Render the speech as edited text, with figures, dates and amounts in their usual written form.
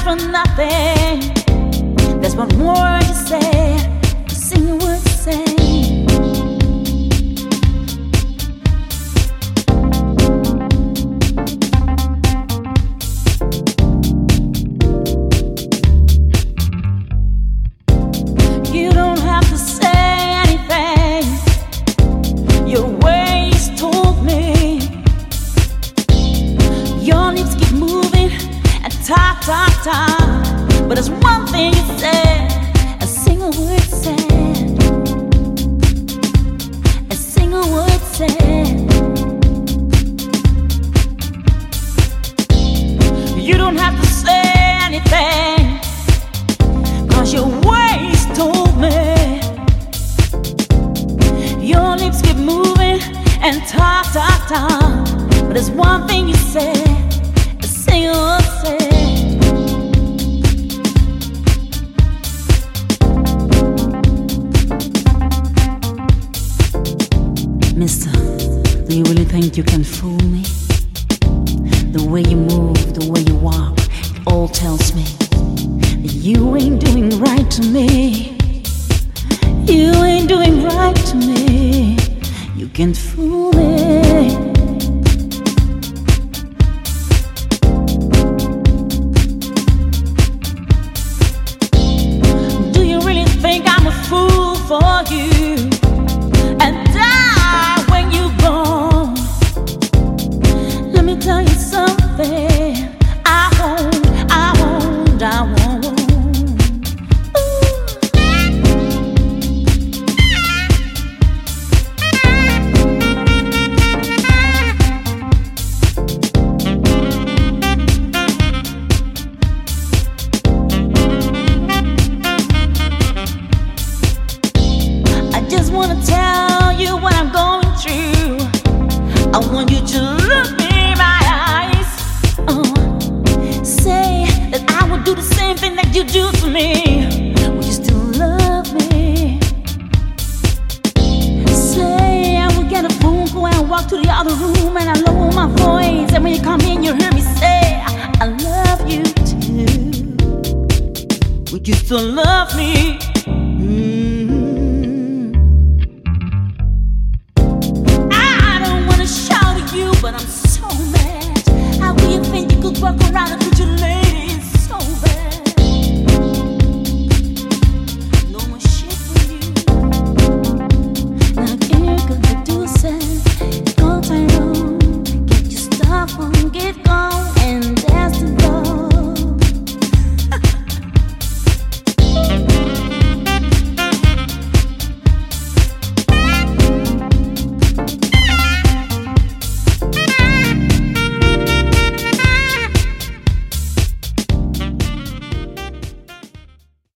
for nothing. That's what word you said. Sing a word you say. You don't have to say anything. Your ways told me. Your lips keep moving and talk, talk, talk. But there's one thing you said, a single word said, a single word said. You don't have to say anything, 'cause your ways told me. Your lips keep moving and talk, talk, talk. But there's one thing you said, a single word said. Mister, do you really think you can fool me? The way you move, the way you walk, it all tells me that you ain't doing right to me. You ain't doing right to me. You can't fool me. Do you really think I'm a fool for you? And die when you're gone. Let me tell you something. I won't, I won't, I won't. I just wanna tell you what I'm going through. I want you to look me in my eyes. Say that I would do the same thing that you do to me. Would you still love me? Say I would get a phone call and walk to the other room and I lower my voice, and when you come in you hear me say I love you too. Would you still love me? But I'm so mad. How do you think you could walk around and